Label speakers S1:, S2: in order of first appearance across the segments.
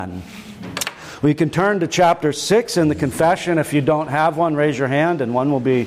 S1: We can turn to chapter 6 in the confession. If you don't have one, raise your hand and one will be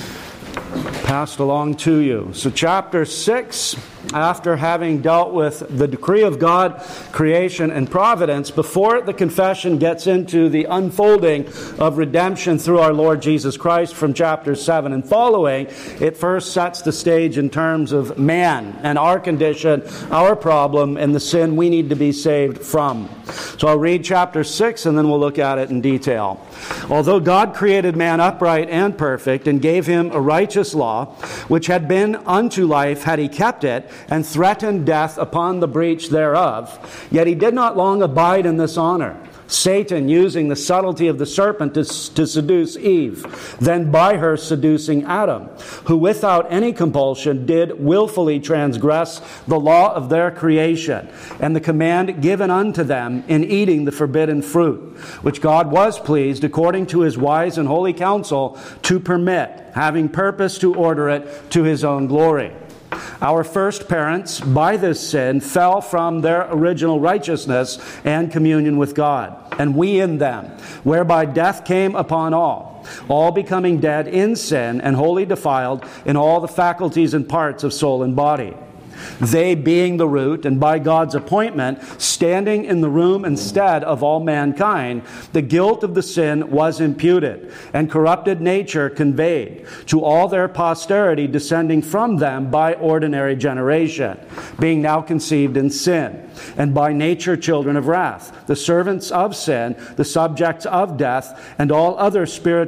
S1: passed along to you. So chapter 6, after having dealt with the decree of God, creation, and providence, before the confession gets into the unfolding of redemption through our Lord Jesus Christ from chapter 7 and following, it first sets the stage in terms of man and our condition, our problem, and the sin we need to be saved from. So I'll read chapter 6 and then we'll look at it in detail. Although God created man upright and perfect and gave him a righteous law, which had been unto life had he kept it, and threatened death upon the breach thereof, yet he did not long abide in this honor, Satan using the subtlety of the serpent to seduce Eve, then by her seducing Adam, who without any compulsion did willfully transgress the law of their creation, and the command given unto them in eating the forbidden fruit, which God was pleased, according to his wise and holy counsel, to permit, having purpose to order it to his own glory. Our first parents, by this sin, fell from their original righteousness and communion with God, and we in them, whereby death came upon all becoming dead in sin and wholly defiled in all the faculties and parts of soul and body. They being the root, and by God's appointment, standing in the room instead of all mankind, the guilt of the sin was imputed, and corrupted nature conveyed to all their posterity descending from them by ordinary generation, being now conceived in sin, and by nature children of wrath, the servants of sin, the subjects of death, and all other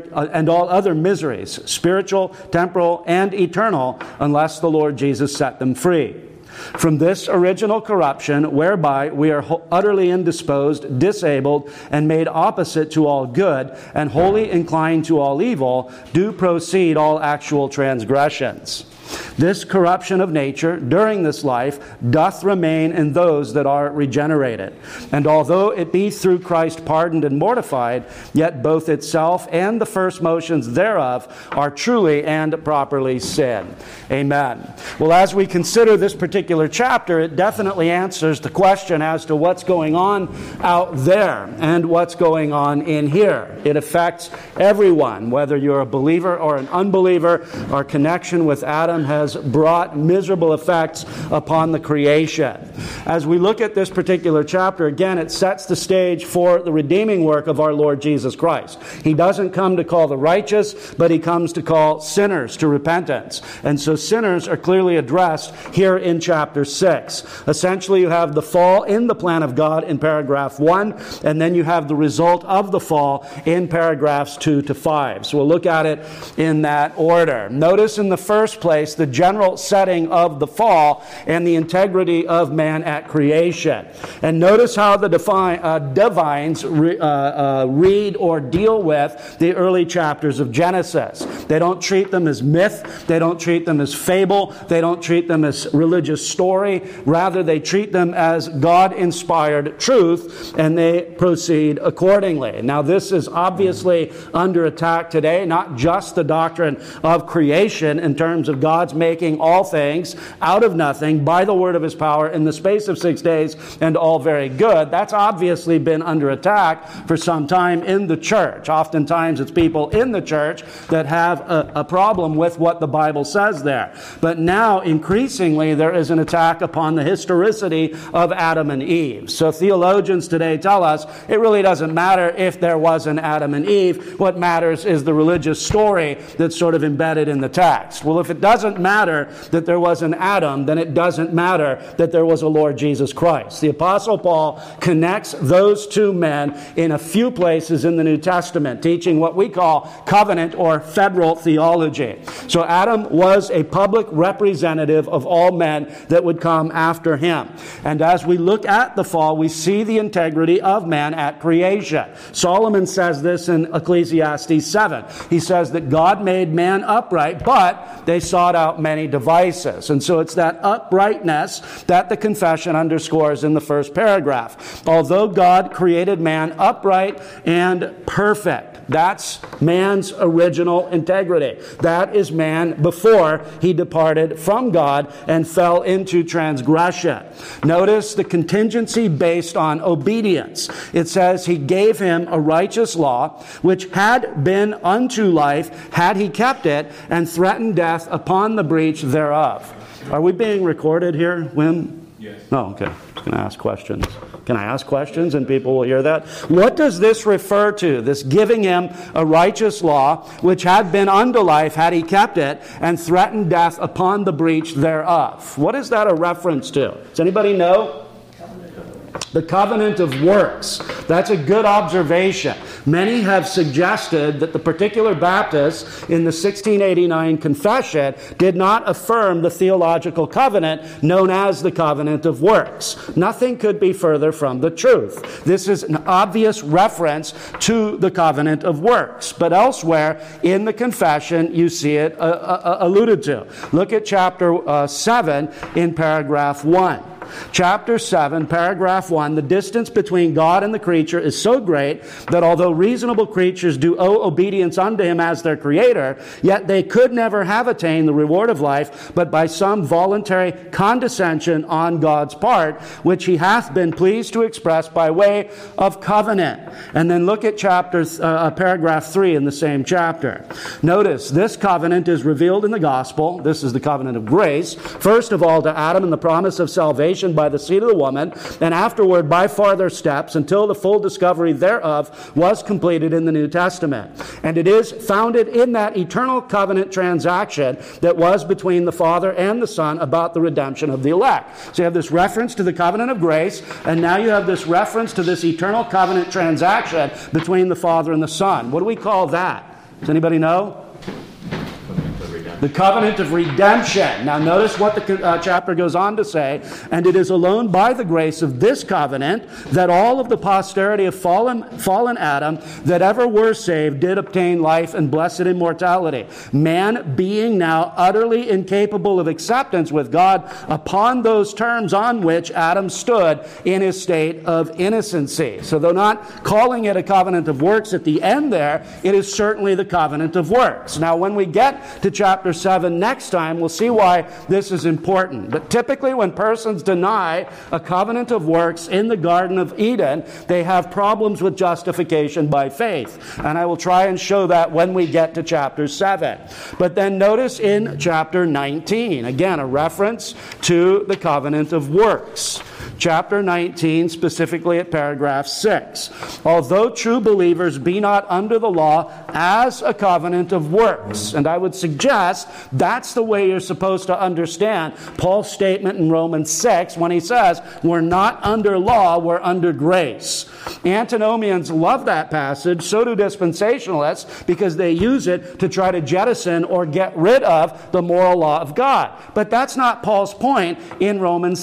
S1: miseries, spiritual, temporal, and eternal, unless the Lord Jesus set them free from this original corruption, whereby we are utterly indisposed, disabled, and made opposite to all good, and wholly inclined to all evil, do proceed all actual transgressions. This corruption of nature during this life doth remain in those that are regenerated. And although it be through Christ pardoned and mortified, yet both itself and the first motions thereof are truly and properly sin. Amen. Well, as we consider this particular chapter, it definitely answers the question as to what's going on out there and what's going on in here. It affects everyone, whether you're a believer or an unbeliever. Our connection with Adam has brought miserable effects upon the creation. As we look at this particular chapter, again, it sets the stage for the redeeming work of our Lord Jesus Christ. He doesn't come to call the righteous, but he comes to call sinners to repentance. And so sinners are clearly addressed here in chapter 6. Essentially, you have the fall in the plan of God in paragraph 1, and then you have the result of the fall in paragraphs 2 to 5. So we'll look at it in that order. Notice in the first place the general setting of the fall and the integrity of man at creation. And notice how the divines read or deal with the early chapters of Genesis. They don't treat them as myth. They don't treat them as fable. They don't treat them as religious story. Rather, they treat them as God-inspired truth, and they proceed accordingly. Now, this is obviously under attack today, not just the doctrine of creation in terms of God's making all things out of nothing by the word of his power in the space of 6 days, and all very good. That's obviously been under attack for some time in the church. Oftentimes it's people in the church that have a problem with what the Bible says there. But now increasingly there is an attack upon the historicity of Adam and Eve. So theologians today tell us it really doesn't matter if there was an Adam and Eve. What matters is the religious story that's sort of embedded in the text. Well, if it doesn't matter that there was an Adam, then it doesn't matter that there was a Lord Jesus Christ. The Apostle Paul connects those two men in a few places in the New Testament, teaching what we call covenant or federal theology. So Adam was a public representative of all men that would come after him. And as we look at the fall, we see the integrity of man at creation. Solomon says this in Ecclesiastes 7. He says that God made man upright, but they sought out many devices. And so it's that uprightness that the confession underscores in the first paragraph. Although God created man upright and perfect, That's man's original integrity. That is man before he departed from God and fell into transgression. Notice the contingency based on obedience. It says he gave him a righteous law, which had been unto life, had he kept it, and threatened death upon the breach thereof. Are we being recorded here, Wim?
S2: Yes.
S1: No, okay. I'm just going to ask questions. Can I ask questions and people will hear that? What does this refer to? This giving him a righteous law, which had been unto life, had he kept it, and threatened death upon the breach thereof. What is that a reference to? Does anybody know? The covenant of works. That's a good observation. Many have suggested that the particular Baptists in the 1689 Confession did not affirm the theological covenant known as the covenant of works. Nothing could be further from the truth. This is an obvious reference to the covenant of works. But elsewhere in the Confession, you see it alluded to. Look at chapter 7 in paragraph 1. Chapter 7, paragraph 1, the distance between God and the creature is so great that although reasonable creatures do owe obedience unto him as their creator, yet they could never have attained the reward of life, but by some voluntary condescension on God's part, which he hath been pleased to express by way of covenant. And then look at paragraph 3 in the same chapter. Notice, this covenant is revealed in the gospel. This is the covenant of grace. First of all, to Adam in the promise of salvation by the seed of the woman, and afterward by farther steps until the full discovery thereof was completed in the New Testament. And it is founded in that eternal covenant transaction that was between the Father and the Son about the redemption of the elect. So you have this reference to the covenant of grace, and now you have this reference to this eternal covenant transaction between the Father and the Son. What do we call that? Does anybody know? The covenant of redemption. Now notice what the chapter goes on to say. And it is alone by the grace of this covenant that all of the posterity of fallen Adam that ever were saved did obtain life and blessed immortality. Man being now utterly incapable of acceptance with God upon those terms on which Adam stood in his state of innocency. So though not calling it a covenant of works at the end there, it is certainly the covenant of works. Now when we get to chapter 7 next time, we'll see why this is important. But typically when persons deny a covenant of works in the Garden of Eden, they have problems with justification by faith. And I will try and show that when we get to chapter 7. But then notice in chapter 19, again, a reference to the covenant of works. Chapter 19, specifically at paragraph 6. Although true believers be not under the law as a covenant of works. And I would suggest that's the way you're supposed to understand Paul's statement in Romans 6 when he says, we're not under law, we're under grace. Antinomians love that passage, so do dispensationalists, because they use it to try to jettison or get rid of the moral law of God. But that's not Paul's point in Romans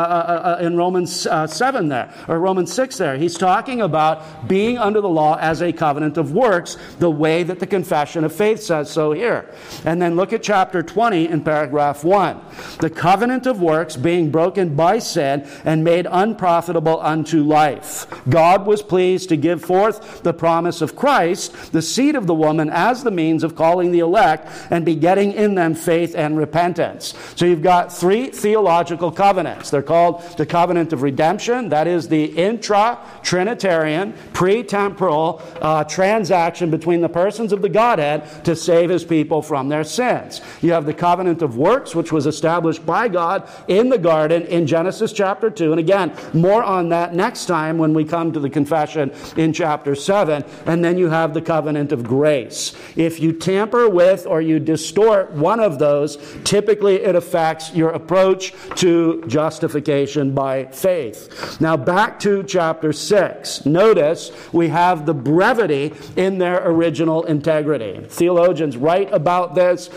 S1: 7 there, or Romans 6 there. He's talking about being under the law as a covenant of works, the way that the Confession of Faith says so here. And then look at chapter 20 in paragraph 1. The covenant of works being broken by sin and made unprofitable unto life. God was pleased to give forth the promise of Christ, the seed of the woman, as the means of calling the elect and begetting in them faith and repentance. So you've got three theological covenants. They're called the covenant of redemption. That is the intra-Trinitarian, pre-temporal transaction between the persons of the Godhead to save his people from their sins. You have the covenant of works, which was established by God in the garden in Genesis chapter 2. And again, more on that next time when we come to the confession in chapter 7. And then you have the covenant of grace. If you tamper with or you distort one of those, typically it affects your approach to justification by faith. Now back to chapter 6. Notice we have the brevity in their original integrity. Theologians write about this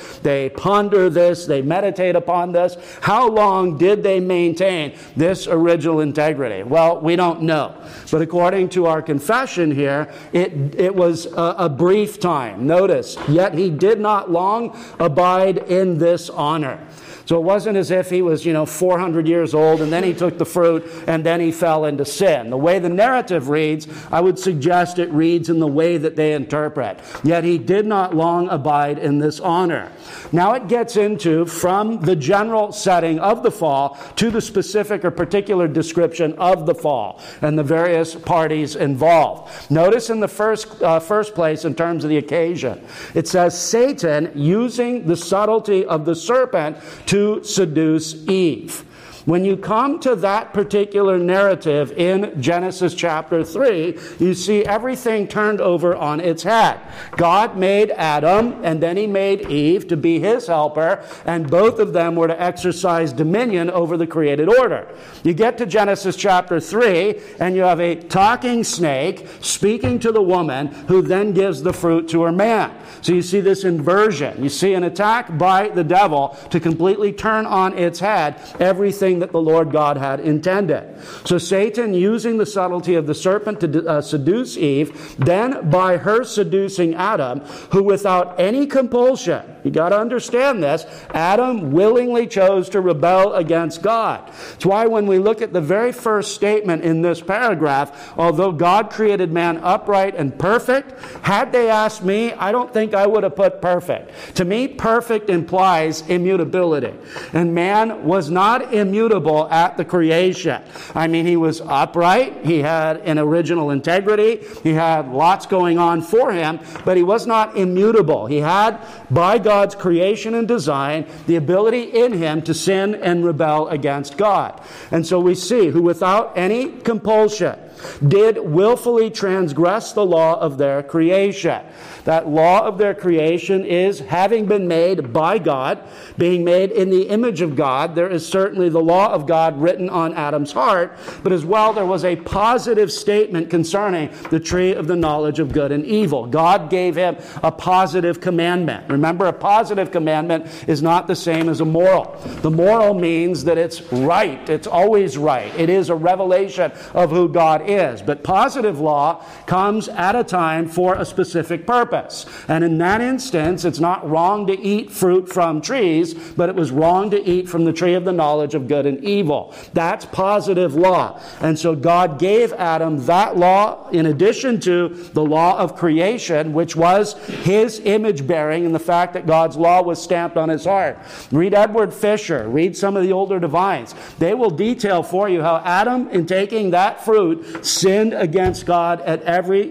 S1: they ponder this, they meditate upon this. How long did they maintain this original integrity? Well, we don't know. But according to our confession here, it was a brief time. Notice, yet he did not long abide in this honor. So it wasn't as if he was, 400 years old and then he took the fruit and then he fell into sin. The way the narrative reads, I would suggest it reads in the way that they interpret. Yet he did not long abide in this honor. Now it gets into, from the general setting of the fall to the specific or particular description of the fall and the various parties involved. Notice in the first place, in terms of the occasion, it says Satan using the subtlety of the serpent to seduce Eve. When you come to that particular narrative in Genesis chapter 3, you see everything turned over on its head. God made Adam, and then he made Eve to be his helper, and both of them were to exercise dominion over the created order. You get to Genesis chapter 3, and you have a talking snake speaking to the woman, who then gives the fruit to her man. So you see this inversion. You see an attack by the devil to completely turn on its head everything that the Lord God had intended. So Satan, using the subtlety of the serpent to seduce Eve, then by her seducing Adam, who without any compulsion, you got to understand this, Adam willingly chose to rebel against God. It's why when we look at the very first statement in this paragraph, although God created man upright and perfect, had they asked me, I don't think I would have put perfect. To me, perfect implies immutability. And man was not immutable at the creation. I mean, he was upright. He had an original integrity. He had lots going on for him, but he was not immutable. He had, by God's creation and design, the ability in him to sin and rebel against God. And so we see, who without any compulsion did willfully transgress the law of their creation. That law of their creation is having been made by God, being made in the image of God. There is certainly the law of God written on Adam's heart, but as well there was a positive statement concerning the tree of the knowledge of good and evil. God gave him a positive commandment. Remember, a positive commandment is not the same as a moral. The moral means that it's right. It's always right. It is a revelation of who God is. But positive law comes at a time for a specific purpose. And in that instance, it's not wrong to eat fruit from trees, but it was wrong to eat from the tree of the knowledge of good and evil. That's positive law. And so God gave Adam that law in addition to the law of creation, which was his image bearing and the fact that God's law was stamped on his heart. Read Edward Fisher. Read some of the older divines. They will detail for you how Adam, in taking that fruit, sinned against God in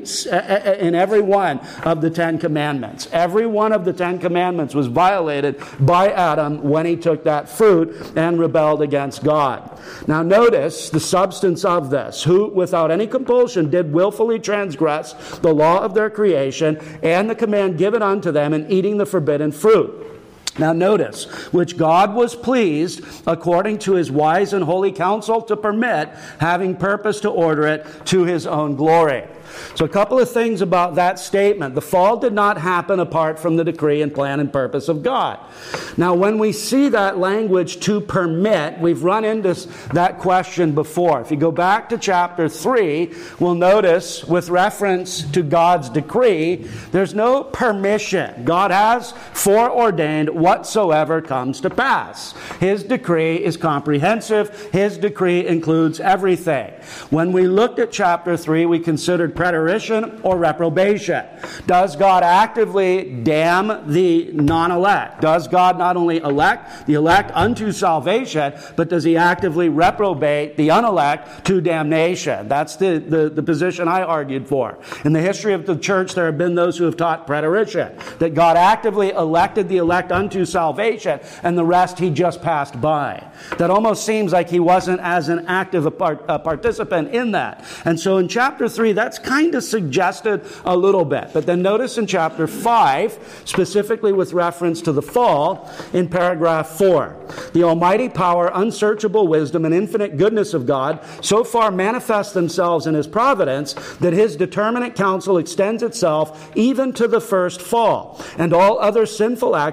S1: every one of the Ten Commandments. Every one of the Ten Commandments was violated by Adam when he took that fruit and rebelled against God. Now notice the substance of this. Who, without any compulsion, did willfully transgress the law of their creation and the command given unto them in eating the forbidden fruit. Now notice, which God was pleased, according to his wise and holy counsel, to permit, having purpose to order it to his own glory. So a couple of things about that statement. The fall did not happen apart from the decree and plan and purpose of God. Now when we see that language, to permit, we've run into that question before. If you go back to chapter 3, we'll notice with reference to God's decree, there's no permission. God has foreordained whatsoever comes to pass. His decree is comprehensive. His decree includes everything. When we looked at chapter 3, we considered preterition or reprobation. Does God actively damn the non-elect? Does God not only elect the elect unto salvation, but does he actively reprobate the unelect to damnation? That's the position I argued for. In the history of the church, there have been those who have taught preterition, that God actively elected the elect unto salvation, and the rest he just passed by. That almost seems like he wasn't as an active a participant in that. And so in chapter 3, that's kind of suggested a little bit. But then notice in chapter 5, specifically with reference to the fall, in paragraph 4, the almighty power, unsearchable wisdom, and infinite goodness of God so far manifest themselves in his providence that his determinate counsel extends itself even to the first fall, and all other sinful actions, both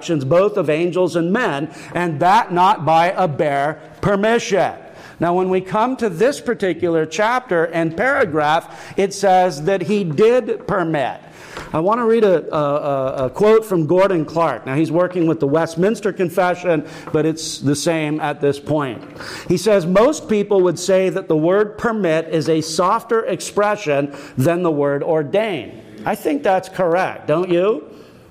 S1: both of angels and men, and that not by a bare permission. Now, when we come to this particular chapter and paragraph, it says that he did permit. I want to read a quote from Gordon Clark. Now, he's working with the Westminster Confession, but it's the same at this point. He says, most people would say that the word permit is a softer expression than the word ordain. I think that's correct, don't you?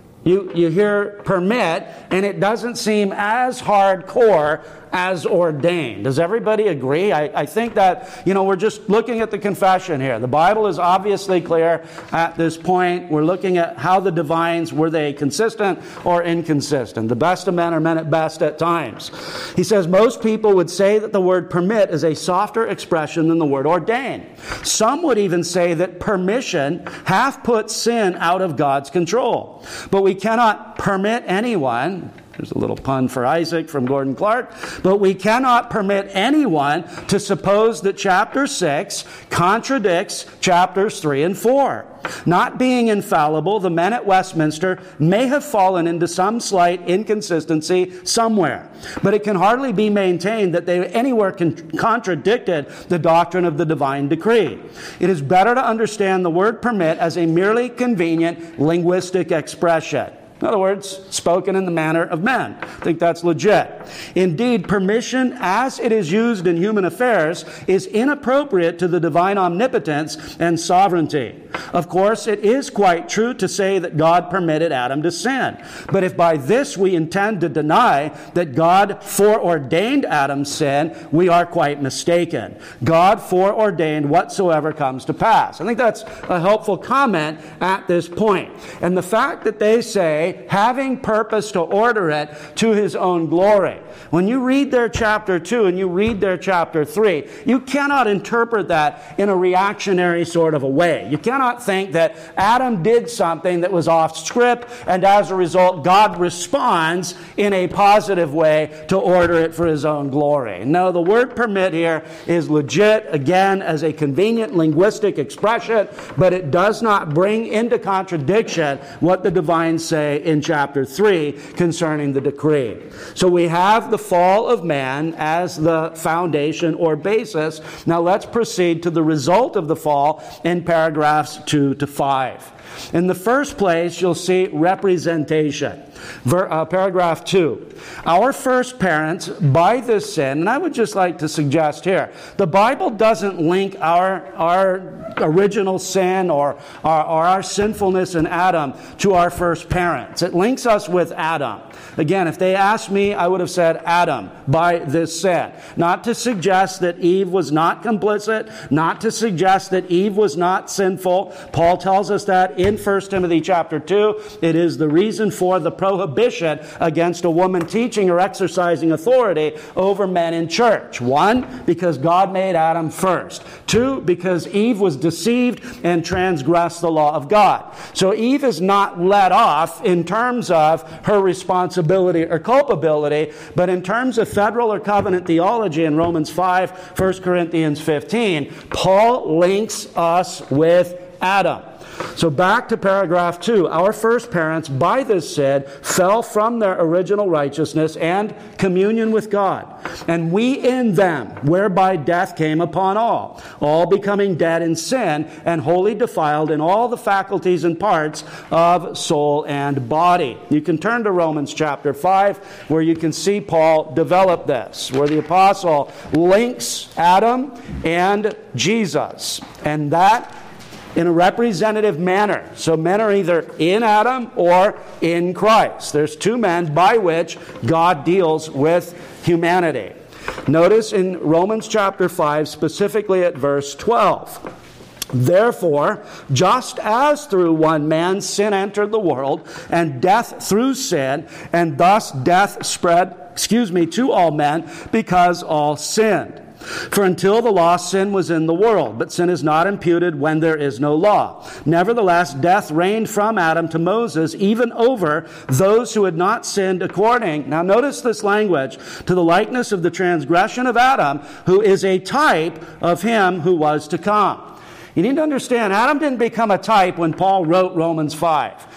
S1: You hear permit, and it doesn't seem as hardcore as ordained. Does everybody agree? I think that, we're just looking at the confession here. The Bible is obviously clear at this point. We're looking at how the divines, were they consistent or inconsistent? The best of men are men at best at times. He says, most people would say that the word permit is a softer expression than the word ordain. Some would even say that permission half puts sin out of God's control. But we cannot permit anyone, there's a little pun for Isaac from Gordon Clark, but we cannot permit anyone to suppose that chapter 6 contradicts chapters 3 and 4. Not being infallible, the men at Westminster may have fallen into some slight inconsistency somewhere, but it can hardly be maintained that they anywhere contradicted the doctrine of the divine decree. It is better to understand the word permit as a merely convenient linguistic expression. In other words, spoken in the manner of men. I think that's legit. Indeed, permission as it is used in human affairs is inappropriate to the divine omnipotence and sovereignty. Of course, it is quite true to say that God permitted Adam to sin. But if by this we intend to deny that God foreordained Adam's sin, we are quite mistaken. God foreordained whatsoever comes to pass. I think that's a helpful comment at this point. And the fact that they say, having purpose to order it to his own glory. When you read their chapter 2 and you read their chapter 3, you cannot interpret that in a reactionary sort of a way. You cannot think that Adam did something that was off script, and as a result, God responds in a positive way to order it for his own glory. No, the word permit here is legit, again, as a convenient linguistic expression, but it does not bring into contradiction what the divines say in chapter 3 concerning the decree. So we have the fall of man as the foundation or basis. Now let's proceed to the result of the fall in paragraphs 2 to 5. In the first place, you'll see representation. Paragraph 2. Our first parents, by this sin, and I would just like to suggest here, the Bible doesn't link our original sin or our sinfulness in Adam to our first parents. It links us with Adam. Again, if they asked me, I would have said Adam, by this sin. Not to suggest that Eve was not complicit, not to suggest that Eve was not sinful. Paul tells us that in 1 Timothy chapter 2. It is the reason for the prohibition against a woman teaching or exercising authority over men in church. 1, because God made Adam first. 2, because Eve was deceived and transgressed the law of God. So Eve is not let off in terms of her responsibility or culpability, but in terms of federal or covenant theology in Romans 5, 1 Corinthians 15, Paul links us with Adam. So back to paragraph 2. Our first parents, by this sin, fell from their original righteousness and communion with God. And we in them, whereby death came upon all becoming dead in sin and wholly defiled in all the faculties and parts of soul and body. You can turn to Romans chapter 5, where you can see Paul develop this, where the apostle links Adam and Jesus. And that in a representative manner. So men are either in Adam or in Christ. There's two men by which God deals with humanity. Notice in Romans chapter 5, specifically at verse 12. Therefore, just as through one man sin entered the world, and death through sin, and thus death spread, to all men, because all sinned. For until the law, sin was in the world, but sin is not imputed when there is no law. Nevertheless, death reigned from Adam to Moses, even over those who had not sinned according, now notice this language, to the likeness of the transgression of Adam, who is a type of him who was to come. You need to understand, Adam didn't become a type when Paul wrote Romans 5.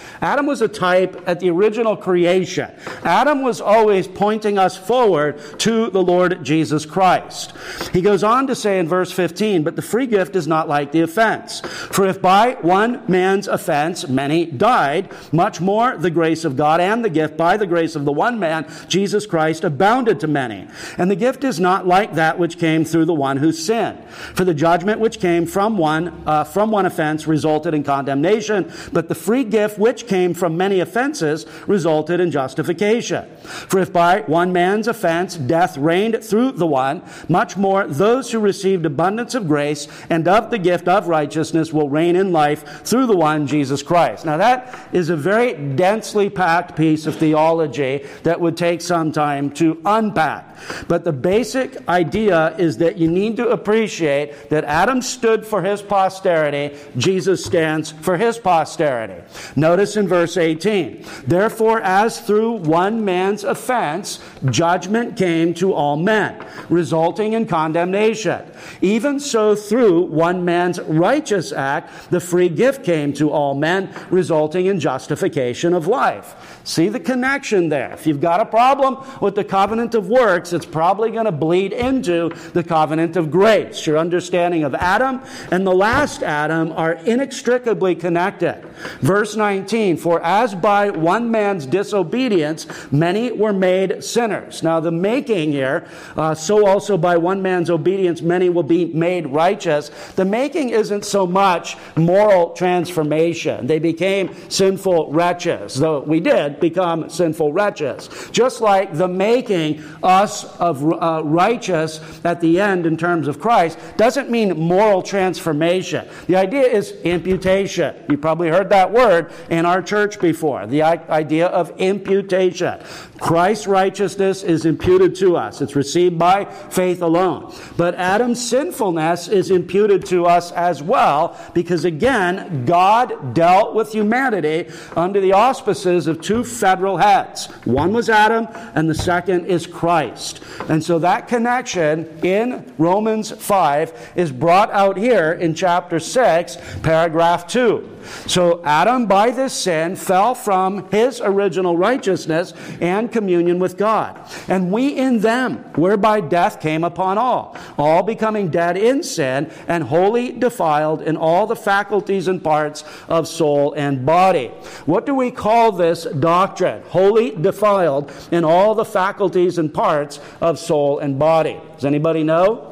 S1: Adam was a type at the original creation. Adam was always pointing us forward to the Lord Jesus Christ. He goes on to say in verse 15, but the free gift is not like the offense. For if by one man's offense many died, much more the grace of God and the gift by the grace of the one man, Jesus Christ, abounded to many. And the gift is not like that which came through the one who sinned. For the judgment which came from one offense resulted in condemnation, but the free gift which came from many offenses resulted in justification. For if by one man's offense death reigned through the one, much more those who received abundance of grace and of the gift of righteousness will reign in life through the one, Jesus Christ. Now that is a very densely packed piece of theology that would take some time to unpack. But the basic idea is that you need to appreciate that Adam stood for his posterity, Jesus stands for his posterity. Notice in verse 18, therefore as through one man's offense, judgment came to all men, resulting in condemnation. Even so through one man's righteous act, the free gift came to all men, resulting in justification of life. See the connection there. If you've got a problem with the covenant of works, it's probably going to bleed into the covenant of grace. Your understanding of Adam and the last Adam are inextricably connected. Verse 19, for as by one man's disobedience many were made sinners. Now the making here, so also by one man's obedience many will be made righteous. The making isn't so much moral transformation. They became sinful wretches, though we did become sinful wretches. Just like the making us of righteous at the end in terms of Christ doesn't mean moral transformation. The idea is imputation. You probably heard that word in our church before. The idea of imputation. Christ's righteousness is imputed to us. It's received by faith alone. But Adam's sinfulness is imputed to us as well because, again, God dealt with humanity under the auspices of two federal heads. One was Adam, and the second is Christ. And so that connection in Romans 5 is brought out here in chapter 6, paragraph 2. So Adam, by this sin, fell from his original righteousness and communion with God. And we in them, whereby death came upon all becoming dead in sin and wholly defiled in all the faculties and parts of soul and body. What do we call this doctrine? Wholly defiled in all the faculties and parts of soul and body. Does anybody know?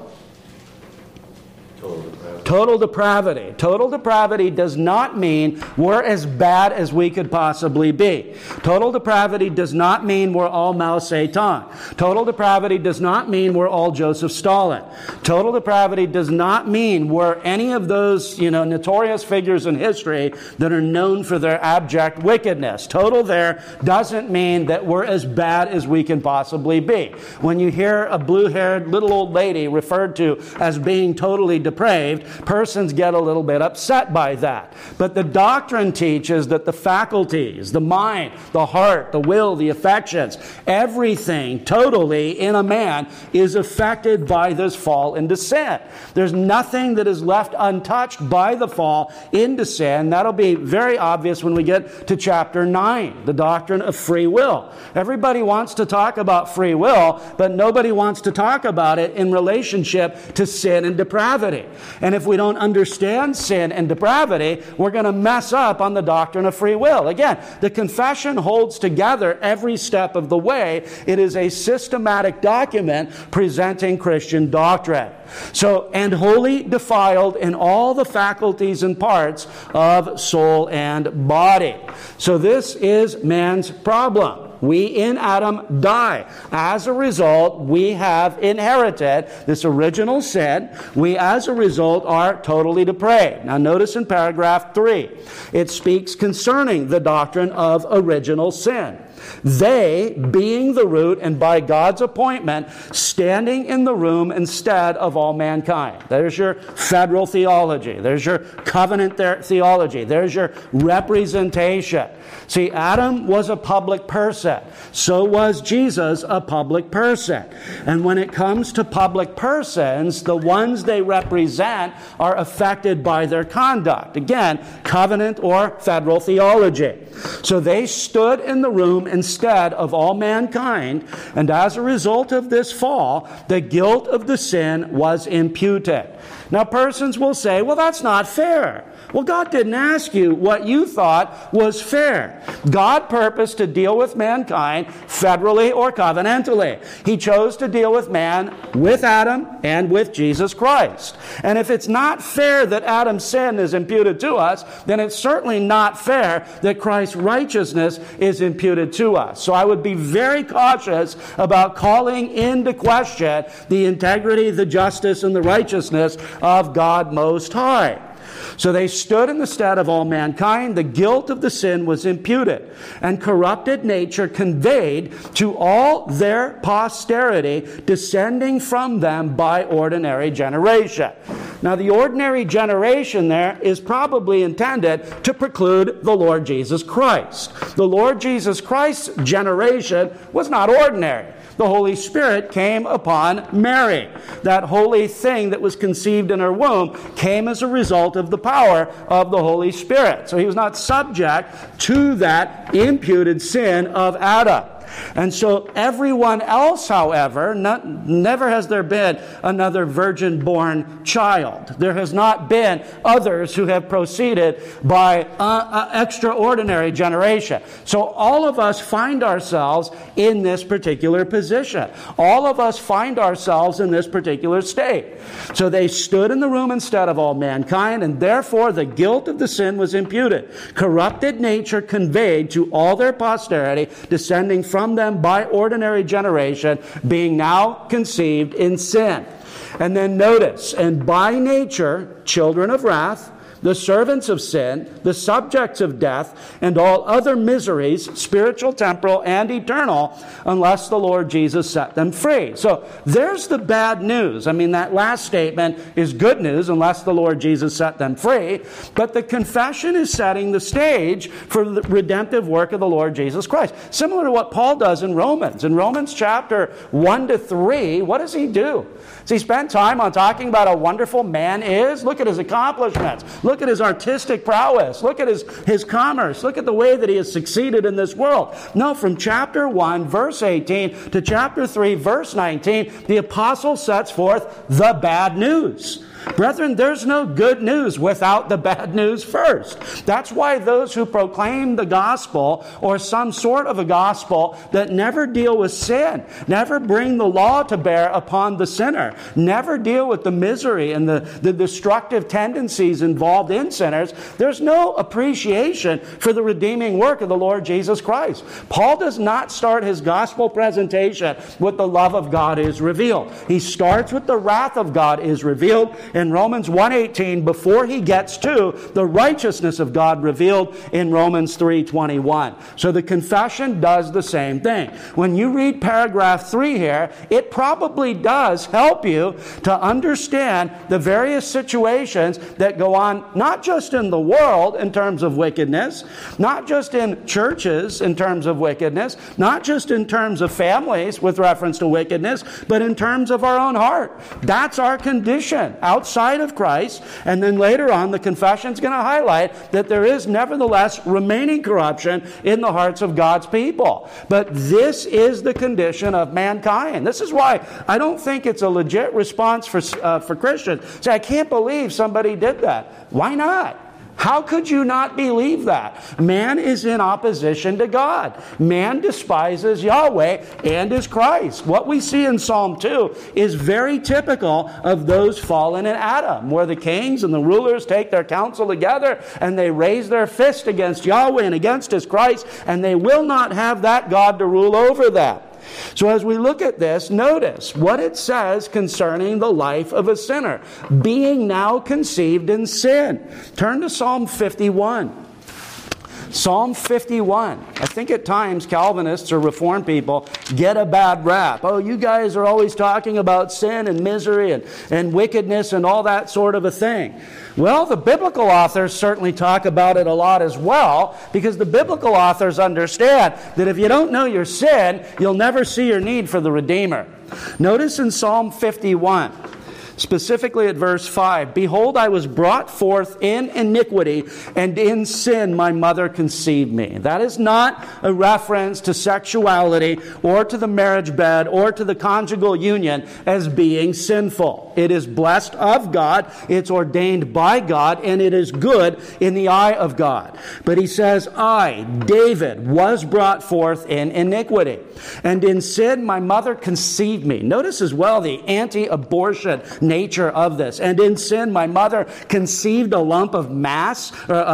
S1: Total depravity. Total depravity does not mean we're as bad as we could possibly be. Total depravity does not mean we're all Mao Zedong. Total depravity does not mean we're all Joseph Stalin. Total depravity does not mean we're any of those, notorious figures in history that are known for their abject wickedness. Total there doesn't mean that we're as bad as we can possibly be. When you hear a blue-haired little old lady referred to as being totally depraved, persons get a little bit upset by that. But the doctrine teaches that the faculties, the mind, the heart, the will, the affections, everything totally in a man is affected by this fall into sin. There's nothing that is left untouched by the fall into sin. That'll be very obvious when we get to chapter 9, the doctrine of free will. Everybody wants to talk about free will, but nobody wants to talk about it in relationship to sin and depravity. And if we don't understand sin and depravity, we're going to mess up on the doctrine of free will. Again, the confession holds together every step of the way. It is a systematic document presenting Christian doctrine. So, and wholly defiled in all the faculties and parts of soul and body. So this is man's problem. We in Adam die. As a result, we have inherited this original sin. We, as a result, are totally depraved. Now notice in paragraph 3, it speaks concerning the doctrine of original sin. They, being the root and by God's appointment, standing in the room instead of all mankind. There's your federal theology. There's your covenant theology. There's your representation. See, Adam was a public person. So was Jesus a public person. And when it comes to public persons, the ones they represent are affected by their conduct. Again, covenant or federal theology. So they stood in the room instead of all mankind, and as a result of this fall, the guilt of the sin was imputed. Now, persons will say, well, that's not fair. Well, God didn't ask you what you thought was fair. God purposed to deal with mankind federally or covenantally. He chose to deal with man with Adam and with Jesus Christ. And if it's not fair that Adam's sin is imputed to us, then it's certainly not fair that Christ's righteousness is imputed to us. So I would be very cautious about calling into question the integrity, the justice, and the righteousness of God Most High. So they stood in the stead of all mankind. The guilt of the sin was imputed, and corrupted nature conveyed to all their posterity, descending from them by ordinary generation. Now, the ordinary generation there is probably intended to preclude the Lord Jesus Christ. The Lord Jesus Christ's generation was not ordinary. The Holy Spirit came upon Mary. That holy thing that was conceived in her womb came as a result of the power of the Holy Spirit. So he was not subject to that imputed sin of Adam. And so everyone else, however, never has there been another virgin-born child. There has not been others who have proceeded by extraordinary generation. So all of us find ourselves in this particular position. All of us find ourselves in this particular state. So they stood in the room instead of all mankind, and therefore the guilt of the sin was imputed. Corrupted nature conveyed to all their posterity, descending from them by ordinary generation, being now conceived in sin. And then notice, and by nature, children of wrath, the servants of sin, the subjects of death, and all other miseries, spiritual, temporal, and eternal, unless the Lord Jesus set them free. So there's the bad news. I mean, that last statement is good news, unless the Lord Jesus set them free. But the confession is setting the stage for the redemptive work of the Lord Jesus Christ. Similar to what Paul does in Romans. In Romans chapter 1-3, what does he do? Does he spend time on talking about how wonderful man is? Look at his accomplishments. Look at his artistic prowess. Look at his commerce. Look at the way that he has succeeded in this world. No, from chapter 1, verse 18 to chapter 3, verse 19, the apostle sets forth the bad news. Brethren, there's no good news without the bad news first. That's why those who proclaim the gospel or some sort of a gospel that never deal with sin, never bring the law to bear upon the sinner, never deal with the misery and the destructive tendencies involved in sinners, there's no appreciation for the redeeming work of the Lord Jesus Christ. Paul does not start his gospel presentation with the love of God is revealed. He starts with the wrath of God is revealed in Romans 1:18 before he gets to the righteousness of God revealed in Romans 3:21. So the confession does the same thing. When you read paragraph 3 here, it probably does help you to understand the various situations that go on, not just in the world in terms of wickedness, not just in churches in terms of wickedness, not just in terms of families with reference to wickedness, but in terms of our own heart. That's our condition outside of Christ. And then later on, the confession is going to highlight that there is nevertheless remaining corruption in the hearts of God's people. But this is the condition of mankind. This is why I don't think it's a legit response for Christians. Say, I can't believe somebody did that. Why not? How could you not believe that? Man is in opposition to God. Man despises Yahweh and his Christ. What we see in Psalm 2 is very typical of those fallen in Adam, where the kings and the rulers take their counsel together and they raise their fist against Yahweh and against his Christ, and they will not have that God to rule over them. So as we look at this, notice what it says concerning the life of a sinner, being now conceived in sin. Turn to Psalm 51. Psalm 51. I think at times Calvinists or Reformed people get a bad rap. Oh, you guys are always talking about sin and misery and wickedness and all that sort of a thing. Well, the biblical authors certainly talk about it a lot as well, because the biblical authors understand that if you don't know your sin, you'll never see your need for the Redeemer. Notice in Psalm 51, specifically at verse 5, "Behold, I was brought forth in iniquity, and in sin my mother conceived me." That is not a reference to sexuality or to the marriage bed or to the conjugal union as being sinful. It is blessed of God, it's ordained by God, and it is good in the eye of God. But he says, "I, David, was brought forth in iniquity, and in sin my mother conceived me." Notice as well the anti-abortion nature of this. "And in sin my mother conceived a lump of mass,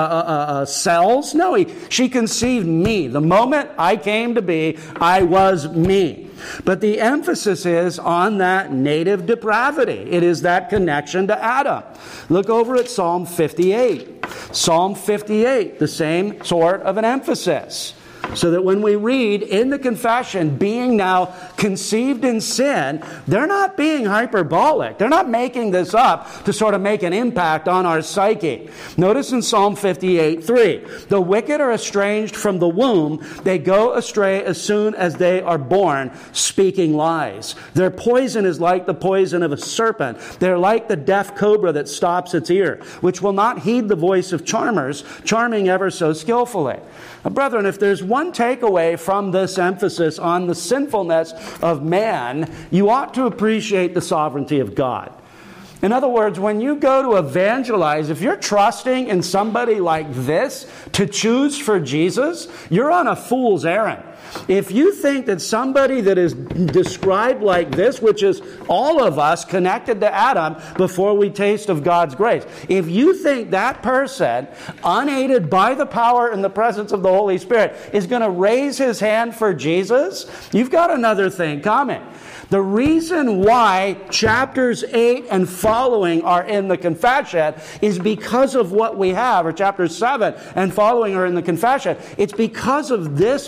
S1: cells." No, she conceived me. The moment I came to be, I was me. But the emphasis is on that native depravity. It is that connection to Adam. Look over at Psalm 58. Psalm 58, the same sort of an emphasis. So that when we read in the confession, being now conceived in sin, they're not being hyperbolic. They're not making this up to sort of make an impact on our psyche. Notice in Psalm 58:3, "The wicked are estranged from the womb. They go astray as soon as they are born, speaking lies. Their poison is like the poison of a serpent. They're like the deaf cobra that stops its ear, which will not heed the voice of charmers, charming ever so skillfully." Now, brethren, if there's one takeaway from this emphasis on the sinfulness of man, you ought to appreciate the sovereignty of God. In other words, when you go to evangelize, if you're trusting in somebody like this to choose for Jesus, you're on a fool's errand. If you think that somebody that is described like this, which is all of us connected to Adam before we taste of God's grace, if you think that person, unaided by the power and the presence of the Holy Spirit, is going to raise his hand for Jesus, you've got another thing coming. The reason why chapters 8 and following are in the confession is because of what we have, or chapters 7 and following are in the confession. It's because of this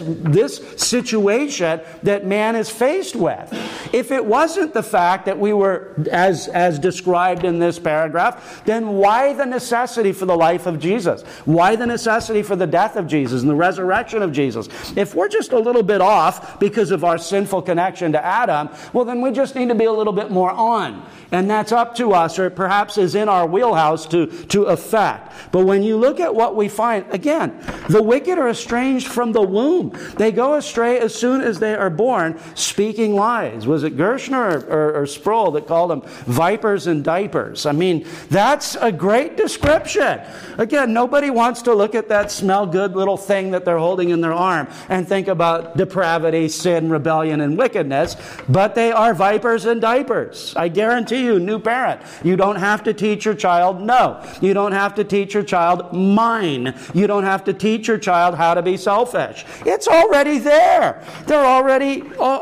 S1: situation that man is faced with. If it wasn't the fact that we were, as described in this paragraph, then why the necessity for the life of Jesus? Why the necessity for the death of Jesus and the resurrection of Jesus? If we're just a little bit off because of our sinful connection to Adam, well, then we just need to be a little bit more on. And that's up to us, or perhaps is in our wheelhouse to affect. But when you look at what we find, again, the wicked are estranged from the womb. They go astray as soon as they are born, speaking lies. Was it Gershner or Sproul that called them vipers and diapers? I mean, that's a great description. Again, nobody wants to look at that smell good little thing that they're holding in their arm and think about depravity, sin, rebellion, and wickedness, but they are vipers and diapers. I guarantee you, new parent, you don't have to teach your child no. You don't have to teach your child mine. You don't have to teach your child how to be selfish. It's already there. They're already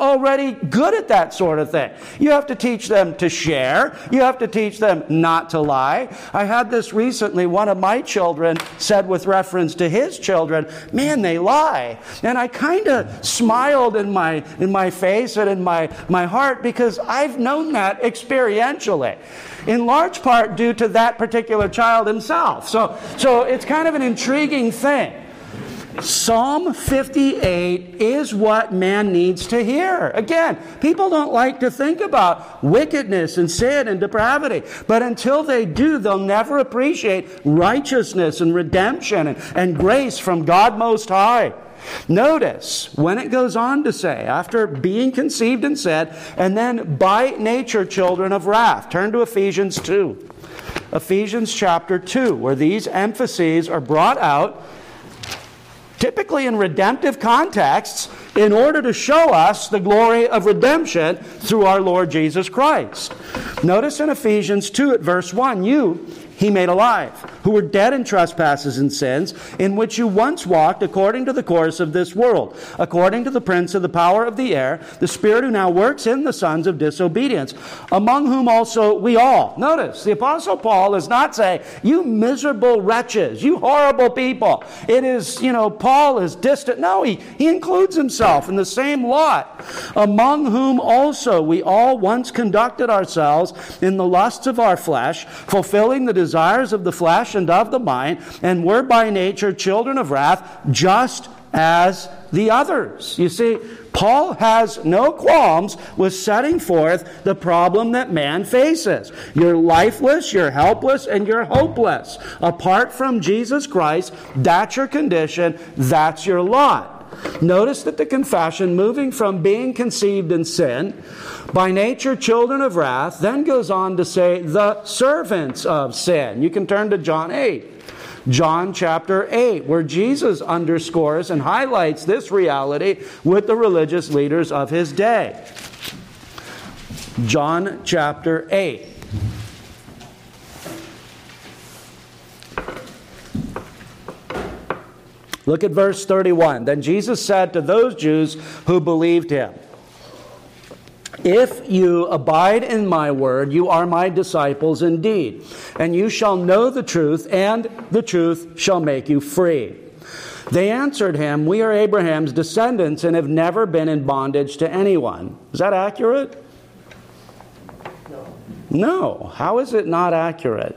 S1: good at that sort of thing. You have to teach them to share. You have to teach them not to lie. I had this recently. One of my children said with reference to his children, "Man, they lie." And I kind of smiled in my face and in my heart, because I've known that experientially, in large part due to that particular child himself. So it's kind of an intriguing thing. Psalm 58 is what man needs to hear. Again, people don't like to think about wickedness and sin and depravity, but until they do, they'll never appreciate righteousness and redemption and grace from God Most High. Notice when it goes on to say, after being conceived in sin, and then by nature children of wrath. Turn to Ephesians 2. Ephesians chapter 2, where these emphases are brought out, typically in redemptive contexts, in order to show us the glory of redemption through our Lord Jesus Christ. Notice in Ephesians 2 at verse 1, "You, he made alive, who were dead in trespasses and sins, in which you once walked according to the course of this world, according to the prince of the power of the air, the spirit who now works in the sons of disobedience, among whom also we all. Notice, the Apostle Paul is not saying, you miserable wretches, you horrible people. It is, Paul is distant. No, he includes himself in the same lot. Among whom also we all once conducted ourselves in the lusts of our flesh, fulfilling the desires of the flesh and of the mind, and were by nature children of wrath, just as the others. You see, Paul has no qualms with setting forth the problem that man faces. You're lifeless, you're helpless, and you're hopeless. Apart from Jesus Christ, that's your condition, that's your lot. Notice that the confession, moving from being conceived in sin, by nature children of wrath, then goes on to say the servants of sin. You can turn to John 8. John chapter 8, where Jesus underscores and highlights this reality with the religious leaders of his day. John chapter 8. Look at verse 31. Then Jesus said to those Jews who believed him, if you abide in my word, you are my disciples indeed, and you shall know the truth, and the truth shall make you free. They answered him, we are Abraham's descendants and have never been in bondage to anyone. Is that accurate? No. How is it not accurate?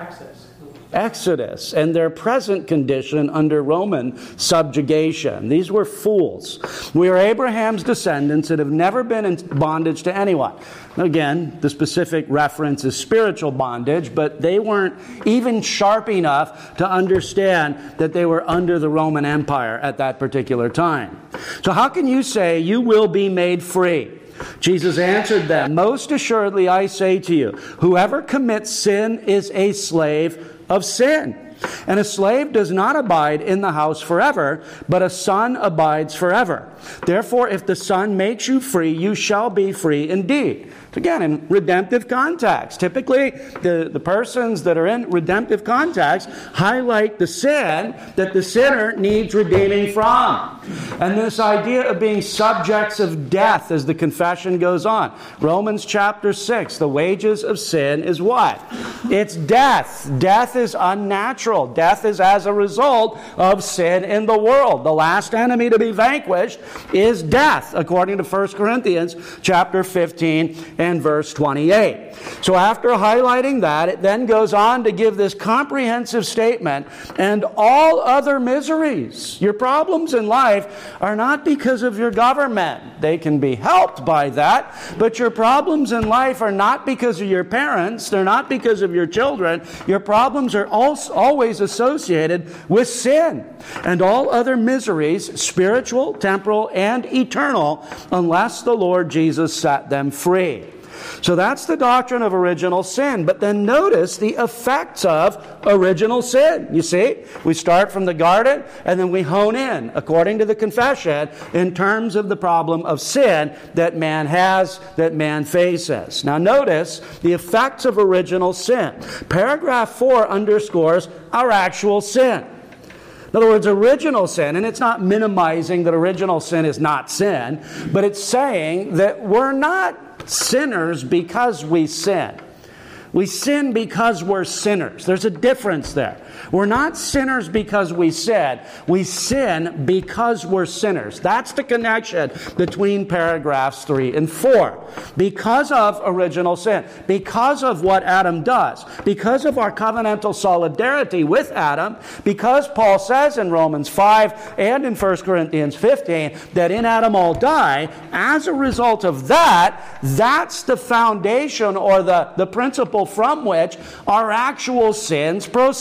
S1: Exodus and their present condition under Roman subjugation. These were fools. We are Abraham's descendants and have never been in bondage to anyone. Again, the specific reference is spiritual bondage, but they weren't even sharp enough to understand that they were under the Roman Empire at that particular time. So how can you say you will be made free? Jesus answered them, most assuredly I say to you, whoever commits sin is a slave of sin. And a slave does not abide in the house forever, but a son abides forever. Therefore, if the Son makes you free, you shall be free indeed. Again, in redemptive context. Typically, the persons that are in redemptive context highlight the sin that the sinner needs redeeming from. And this idea of being subjects of death as the confession goes on. Romans chapter 6, the wages of sin is what? It's death. Death is unnatural. Death is as a result of sin in the world. The last enemy to be vanquished is death, according to 1 Corinthians chapter 15 and verse 28. So after highlighting that, it then goes on to give this comprehensive statement, and all other miseries. Your problems in life are not because of your government. They can be helped by that, but your problems in life are not because of your parents. They're not because of your children. Your problems are always associated with sin. And all other miseries, spiritual, temporal, and eternal, unless the Lord Jesus set them free. So that's the doctrine of original sin. But then notice the effects of original sin. You see, we start from the garden and then we hone in, according to the confession, in terms of the problem of sin that man has, that man faces. Now notice the effects of original sin. Paragraph 4 underscores our actual sin. In other words, original sin, and it's not minimizing that original sin is not sin, but it's saying that we're not sinners because we sin. We sin because we're sinners. There's a difference there. We're not sinners because we sin. We sin because we're sinners. That's the connection between paragraphs 3 and 4. Because of original sin. Because of what Adam does. Because of our covenantal solidarity with Adam. Because Paul says in Romans 5 and in 1 Corinthians 15 that in Adam all die. As a result of that, that's the foundation or the principle from which our actual sins proceed.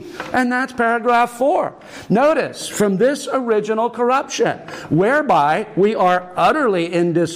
S1: And that's paragraph 4. Notice, from this original corruption, whereby we are utterly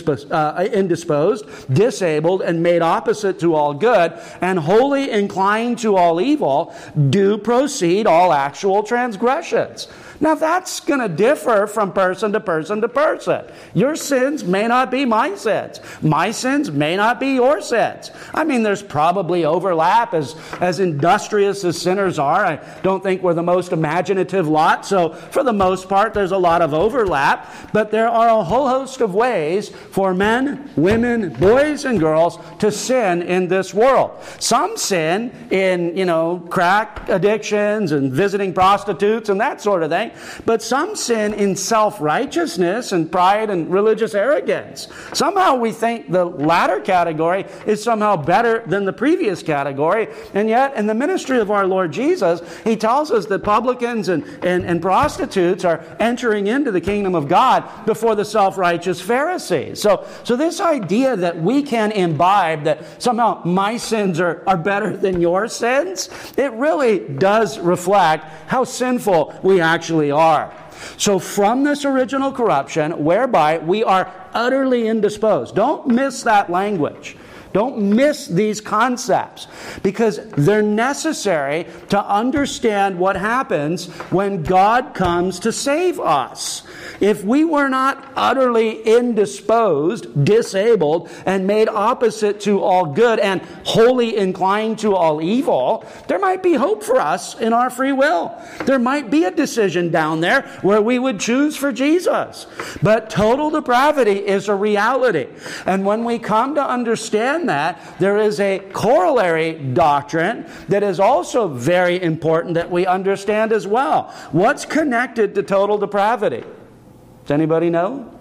S1: indisposed, disabled, and made opposite to all good, and wholly inclined to all evil, do proceed all actual transgressions. Now that's going to differ from person to person to person. Your sins may not be my sins. My sins may not be your sins. I mean, there's probably overlap. As industrious as sinners are, I don't think we're the most imaginative lot. So for the most part, there's a lot of overlap. But there are a whole host of ways for men, women, boys, and girls to sin in this world. Some sin in, crack addictions and visiting prostitutes and that sort of thing. But some sin in self-righteousness and pride and religious arrogance. Somehow we think the latter category is somehow better than the previous category. And yet, in the ministry of our Lord Jesus, He tells us that publicans and prostitutes are entering into the kingdom of God before the self-righteous Pharisees. So this idea that we can imbibe that somehow my sins are better than your sins, it really does reflect how sinful we actually are. So from this original corruption, whereby we are utterly indisposed. Don't miss that language. Don't miss these concepts, because they're necessary to understand what happens when God comes to save us. If we were not utterly indisposed, disabled, and made opposite to all good and wholly inclined to all evil, there might be hope for us in our free will. There might be a decision down there where we would choose for Jesus. But total depravity is a reality. And when we come to understand that, there is a corollary doctrine that is also very important that we understand as well. What's connected to total depravity? Does anybody know?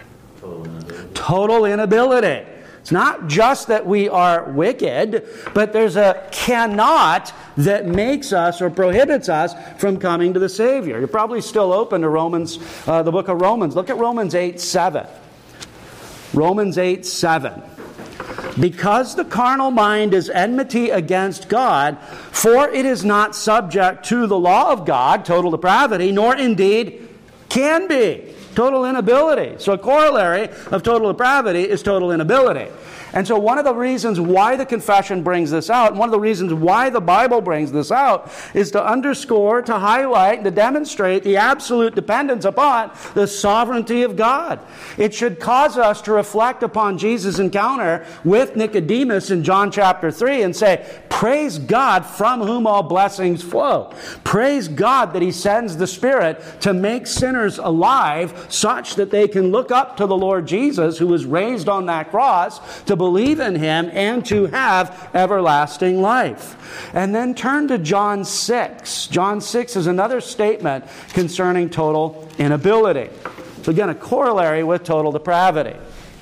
S1: Total inability. It's not just that we are wicked, but there's a cannot that makes us or prohibits us from coming to the Savior. You're probably still open to Romans, the book of Romans. Look at Romans 8:7. Romans 8:7. Because the carnal mind is enmity against God, for it is not subject to the law of God, total depravity, nor indeed can be. Total inability. So a corollary of total depravity is total inability. And so one of the reasons why the confession brings this out, and one of the reasons why the Bible brings this out, is to underscore, to highlight, to demonstrate the absolute dependence upon the sovereignty of God. It should cause us to reflect upon Jesus' encounter with Nicodemus in John chapter 3 and say, praise God from whom all blessings flow. Praise God that He sends the Spirit to make sinners alive such that they can look up to the Lord Jesus who was raised on that cross, to believe in Him and to have everlasting life. And then turn to John 6. John 6 is another statement concerning total inability. So again, a corollary with total depravity.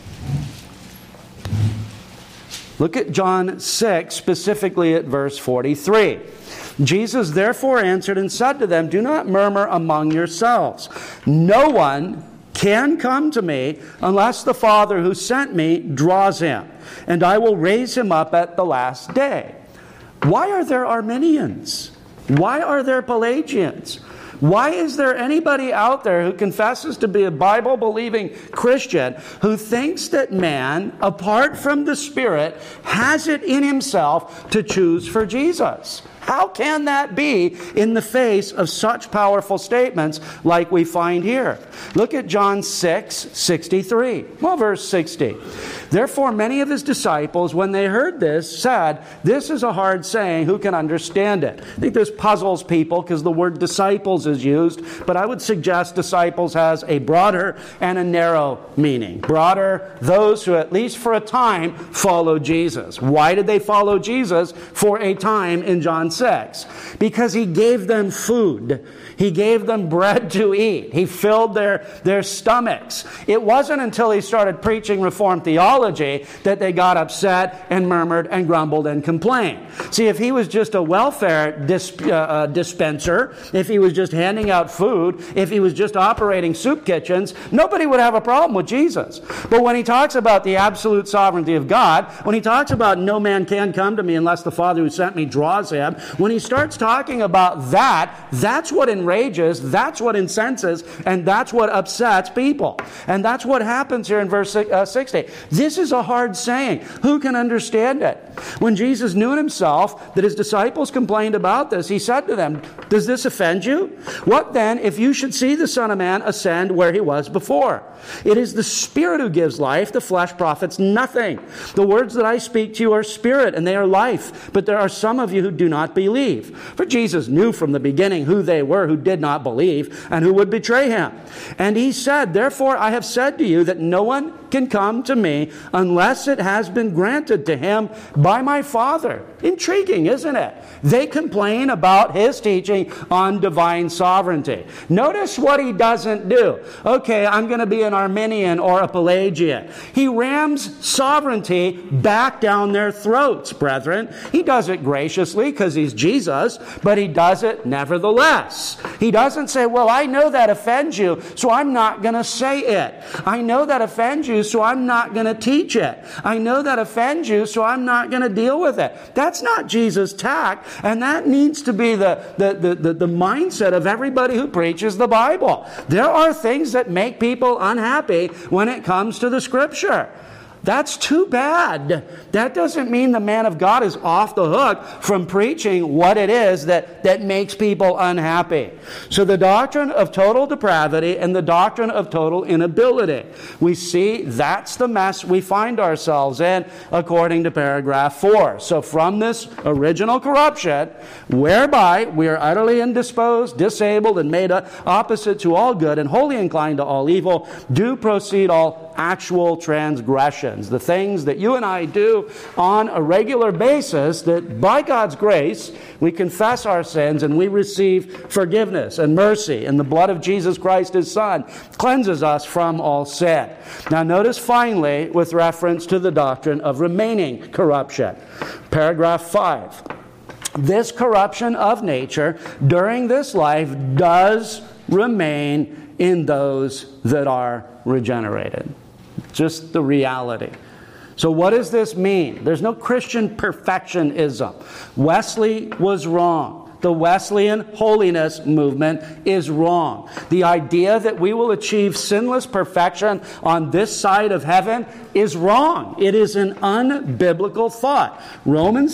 S1: Look at John 6, specifically at verse 43. Jesus therefore answered and said to them, do not murmur among yourselves. No one can come to me unless the Father who sent me draws him, and I will raise him up at the last day. Why are there Arminians? Why are there Pelagians? Why is there anybody out there who confesses to be a Bible-believing Christian who thinks that man, apart from the Spirit, has it in himself to choose for Jesus? How can that be in the face of such powerful statements like we find here? Look at John 6:63. Well, verse 60. Therefore, many of his disciples, when they heard this, said, this is a hard saying, who can understand it? I think this puzzles people because the word disciples is used, but I would suggest disciples has a broader and a narrow meaning. Broader, those who at least for a time follow Jesus. Why did they follow Jesus for a time in John 6? Because He gave them food. He gave them bread to eat. He filled their stomachs. It wasn't until he started preaching Reformed theology that they got upset and murmured and grumbled and complained. See, if he was just a welfare dispenser, if he was just handing out food, if he was just operating soup kitchens, nobody would have a problem with Jesus. But when he talks about the absolute sovereignty of God, when he talks about no man can come to me unless the Father who sent me draws him, when he starts talking about that, that's what enrages, that's what incenses, and that's what upsets people. And that's what happens here in verse 60. This is a hard saying. Who can understand it? When Jesus knew in himself that his disciples complained about this, he said to them, does this offend you? What then if you should see the Son of Man ascend where he was before? It is the Spirit who gives life, the flesh profits nothing. The words that I speak to you are spirit, and they are life. But there are some of you who do not believe. For Jesus knew from the beginning who they were who did not believe, and who would betray him. And he said, therefore I have said to you that no one can come to me unless it has been granted to him by my Father. Intriguing, isn't it? They complain about his teaching on divine sovereignty. Notice what he doesn't do. Okay, I'm going to be an Arminian or a Pelagian. He rams sovereignty back down their throats, brethren. He does it graciously because he's Jesus, but he does it nevertheless. He doesn't say, well, I know that offends you, so I'm not going to say it. I know that offends you, so I'm not going to teach it. I know that offends you, so I'm not going to deal with it. That's not Jesus' tact, and that needs to be the mindset of everybody who preaches the Bible. There are things that make people unhappy when it comes to the Scripture. That's too bad. That doesn't mean the man of God is off the hook from preaching what it is that makes people unhappy. So the doctrine of total depravity and the doctrine of total inability. We see that's the mess we find ourselves in according to paragraph 4. So from this original corruption, whereby we are utterly indisposed, disabled, and made opposite to all good and wholly inclined to all evil, do proceed all actual transgressions. The things that you and I do on a regular basis, that by God's grace we confess our sins and we receive forgiveness and mercy, and the blood of Jesus Christ his Son cleanses us from all sin. Now notice finally, with reference to the doctrine of remaining corruption, paragraph 5. This corruption of nature during this life does remain in those that are regenerated. Just the reality. So what does this mean? There's no Christian perfectionism. Wesley was wrong. The Wesleyan holiness movement is wrong. The idea that we will achieve sinless perfection on this side of heaven is wrong. It is an unbiblical thought. Romans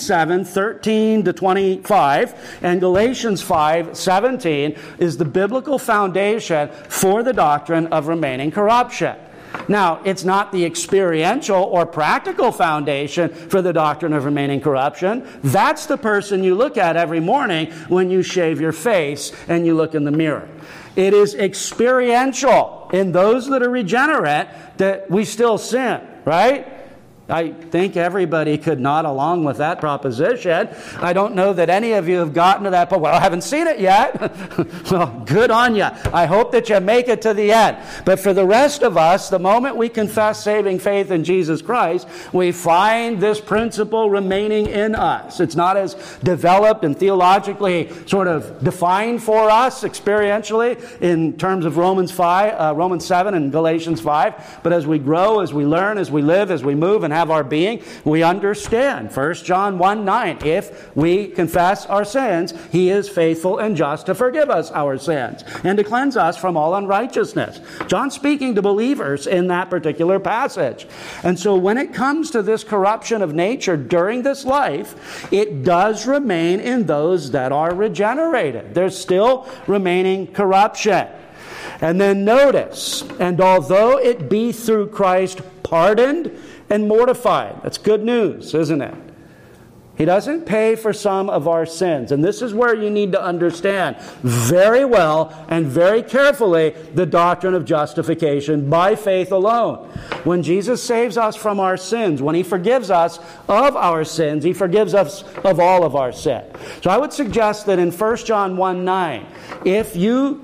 S1: 7:13-25 and Galatians 5:17 is the biblical foundation for the doctrine of remaining corruption. Now, it's not the experiential or practical foundation for the doctrine of remaining corruption. That's the person you look at every morning when you shave your face and you look in the mirror. It is experiential in those that are regenerate that we still sin, right? I think everybody could nod along with that proposition. I don't know that any of you have gotten to that point. Well, I haven't seen it yet. Well, good on you. I hope that you make it to the end. But for the rest of us, the moment we confess saving faith in Jesus Christ, we find this principle remaining in us. It's not as developed and theologically sort of defined for us experientially in terms of Romans 7 and Galatians 5. But as we grow, as we learn, as we live, as we move and have our being, we understand 1 John 1:9. If we confess our sins, he is faithful and just to forgive us our sins and to cleanse us from all unrighteousness. John's speaking to believers in that particular passage. And so when it comes to this corruption of nature during this life, it does remain in those that are regenerated. There's still remaining corruption. And then notice, and although it be through Christ pardoned and mortified. That's good news, isn't it? He doesn't pay for some of our sins. And this is where you need to understand very well and very carefully the doctrine of justification by faith alone. When Jesus saves us from our sins, when He forgives us of our sins, He forgives us of all of our sin. So I would suggest that in 1 John 1:9, if you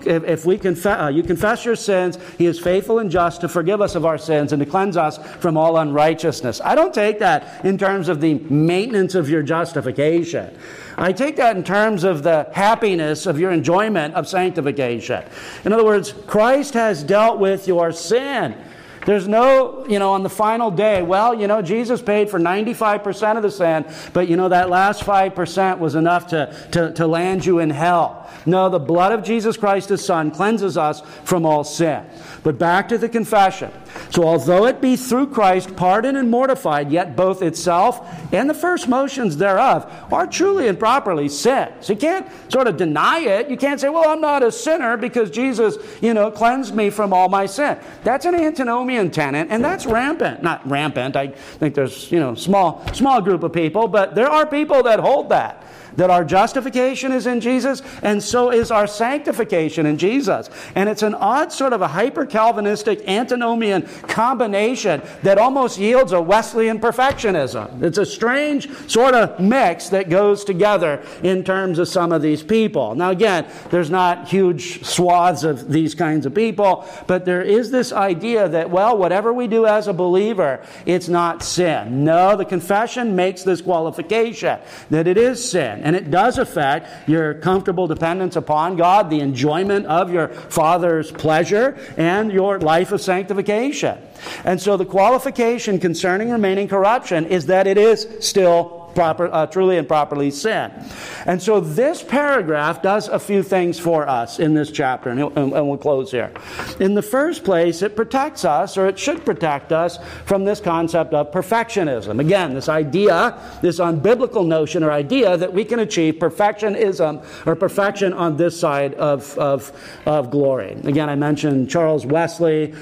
S1: confess your sins, He is faithful and just to forgive us of our sins and to cleanse us from all unrighteousness. I don't take that in terms of the maintenance of your justification. I take that in terms of the happiness of your enjoyment of sanctification. In other words, Christ has dealt with your sin. There's no, on the final day, Jesus paid for 95% of the sin, but that last 5% was enough to land you in hell. No, the blood of Jesus Christ, His Son, cleanses us from all sin. But back to the confession. So although it be through Christ pardoned and mortified, yet both itself and the first motions thereof are truly and properly sin. So you can't sort of deny it. You can't say, well, I'm not a sinner because Jesus, cleansed me from all my sin. That's an antinomian tenet, and that's rampant. Not rampant. I think there's, small group of people, but there are people that hold that our justification is in Jesus, and so is our sanctification in Jesus. And it's an odd sort of a hyper-Calvinistic antinomian combination that almost yields a Wesleyan perfectionism. It's a strange sort of mix that goes together in terms of some of these people. Now again, there's not huge swaths of these kinds of people, but there is this idea that, whatever we do as a believer, it's not sin. No, the confession makes this qualification that it is sin. And it does affect your comfortable dependence upon God, the enjoyment of your Father's pleasure, and your life of sanctification. And so the qualification concerning remaining corruption is that it is still truly and properly sin. And so this paragraph does a few things for us in this chapter, and we'll close here. In the first place, it protects us, or it should protect us, from this concept of perfectionism. Again, this idea, this unbiblical notion or idea that we can achieve perfectionism or perfection on this side of glory. Again, I mentioned Charles Wesley,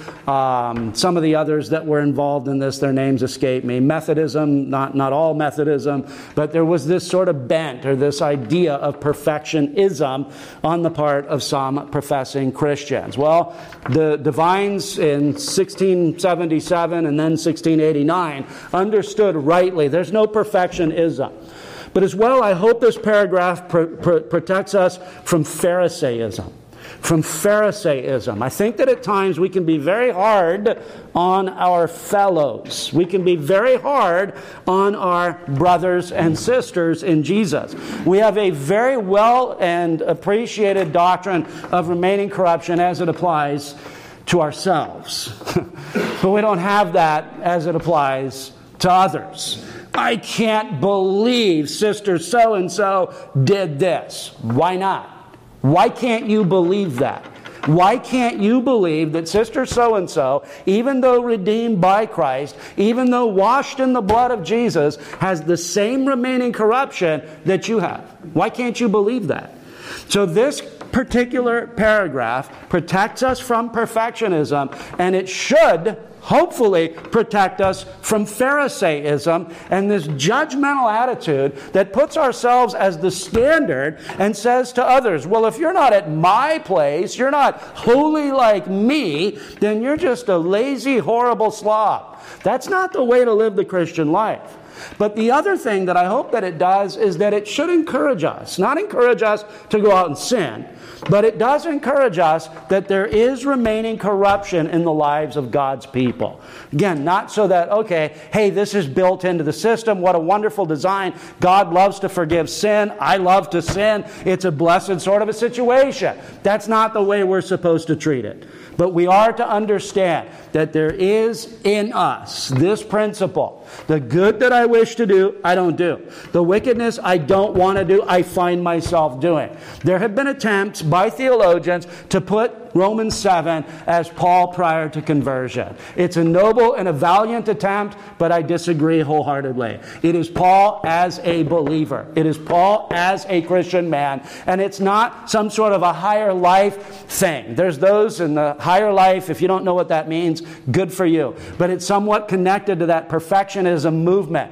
S1: some of the others that were involved in this, their names escape me. Methodism, not all Methodism, but there was this sort of bent or this idea of perfectionism on the part of some professing Christians. Well, the divines in 1677 and then 1689 understood rightly there's no perfectionism. But as well, I hope this paragraph protects us from Pharisaism. From Pharisaism. I think that at times we can be very hard on our fellows. We can be very hard on our brothers and sisters in Jesus. We have a very well and appreciated doctrine of remaining corruption as it applies to ourselves. But we don't have that as it applies to others. I can't believe Sister so-and-so did this. Why not? Why can't you believe that? Why can't you believe that Sister so-and-so, even though redeemed by Christ, even though washed in the blood of Jesus, has the same remaining corruption that you have? Why can't you believe that? So this particular paragraph protects us from perfectionism, and it should hopefully protect us from Pharisaism and this judgmental attitude that puts ourselves as the standard and says to others, well, if you're not at my place, you're not holy like me, then you're just a lazy, horrible slob. That's not the way to live the Christian life. But the other thing that I hope that it does is that it should encourage us, not encourage us to go out and sin, but it does encourage us that there is remaining corruption in the lives of God's people. Again, not so that, hey, this is built into the system. What a wonderful design. God loves to forgive sin. I love to sin. It's a blessed sort of a situation. That's not the way we're supposed to treat it. But we are to understand that there is in us this principle. The good that I wish to do, I don't do. The wickedness I don't want to do, I find myself doing. There have been attempts by theologians to put Romans 7 as Paul prior to conversion. It's a noble and a valiant attempt, but I disagree wholeheartedly. It is Paul as a believer. It is Paul as a Christian man. And it's not some sort of a higher life thing. There's those in the higher life, if you don't know what that means, good for you. But it's somewhat connected to that perfectionism movement.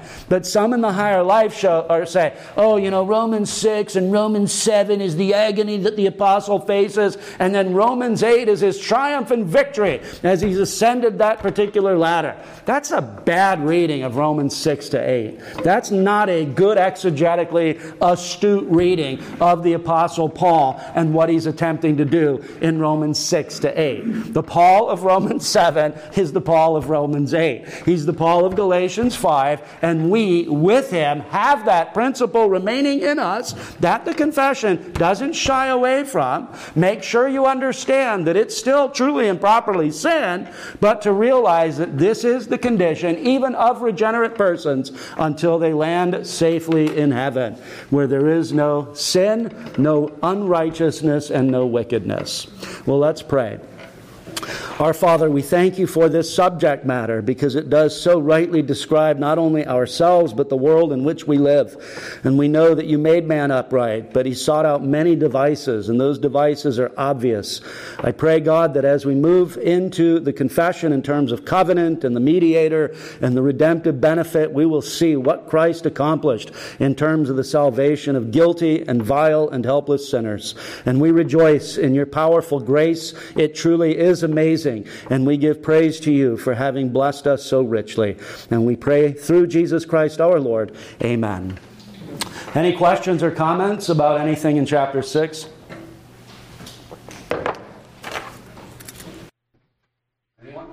S1: But some in the higher life say, oh, Romans 6 and Romans 7 is the agony that the apostle faces, and then Romans 8 is his triumph and victory as he's ascended that particular ladder. That's a bad reading of Romans 6 to 8. That's not a good exegetically astute reading of the apostle Paul and what he's attempting to do in Romans 6 to 8. The Paul of Romans 7 is the Paul of Romans 8. He's the Paul of Galatians 5, and we, with him, have that principle remaining in us that the confession doesn't shy away from. Make sure you understand that it's still truly and properly sin, but to realize that this is the condition even of regenerate persons until they land safely in heaven, where there is no sin, no unrighteousness, and no wickedness. Well, let's pray. Our Father, we thank you for this subject matter because it does so rightly describe not only ourselves but the world in which we live. And we know that you made man upright, but he sought out many devices, and those devices are obvious. I pray, God, that as we move into the confession in terms of covenant and the mediator and the redemptive benefit, we will see what Christ accomplished in terms of the salvation of guilty and vile and helpless sinners. And we rejoice in your powerful grace. It truly is amazing. And we give praise to you for having blessed us so richly. And we pray through Jesus Christ our Lord. Amen. Any questions or comments about anything in chapter 6? Anyone?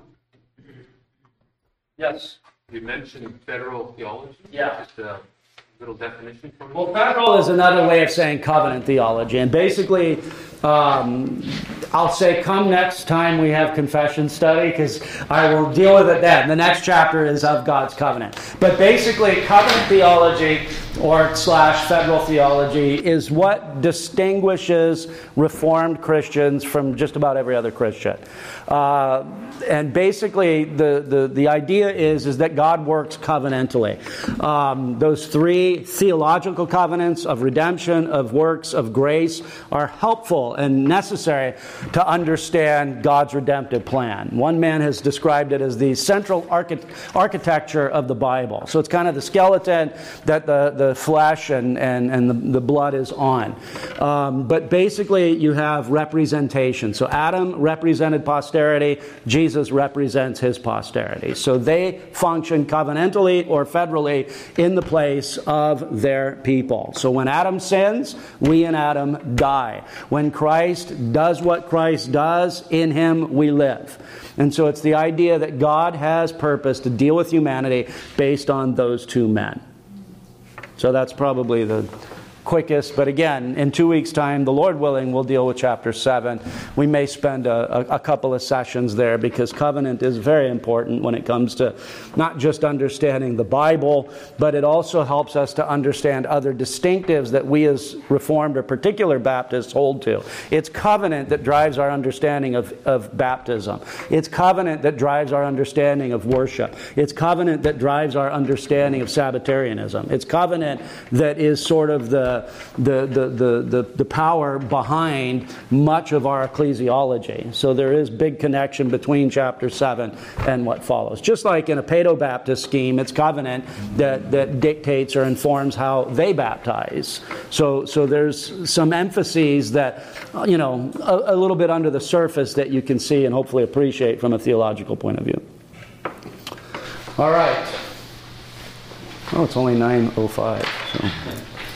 S1: Yes.
S2: You mentioned federal theology.
S1: Yeah.
S2: Just a little definition for me.
S1: Well, federal is another way of saying covenant theology. And basically, I'll say come next time we have confession study, because I will deal with it then. The next chapter is of God's covenant. But basically, covenant theology or / federal theology is what distinguishes Reformed Christians from just about every other Christian. And basically, the idea is that God works covenantally. Those three theological covenants of redemption, of works, of grace are helpful and necessary to understand God's redemptive plan. One man has described it as the central architecture of the Bible. So it's kind of the skeleton that the flesh and the blood is on. But basically, you have representation. So Adam represented posterity. Jesus represents his posterity. So they function covenantally or federally in the place of their people. So when Adam sins, we in Adam die. When Christ does what Christ does, in him we live. And so it's the idea that God has purpose to deal with humanity based on those two men. So that's probably the quickest. But again, in 2 weeks' time, the Lord willing, we'll deal with chapter 7. We may spend a couple of sessions there because covenant is very important when it comes to not just understanding the Bible, but it also helps us to understand other distinctives that we as Reformed or particular Baptists hold to. It's covenant that drives our understanding of baptism. It's covenant that drives our understanding of worship. It's covenant that drives our understanding of Sabbatarianism. It's covenant that is sort of the power behind much of our ecclesiology. So there is big connection between chapter 7 and what follows. Just like in a Paedo-Baptist scheme, it's covenant that dictates or informs how they baptize. So there's some emphases that, a little bit under the surface that you can see and hopefully appreciate from a theological point of view. All right. Oh, it's only 9:05. So.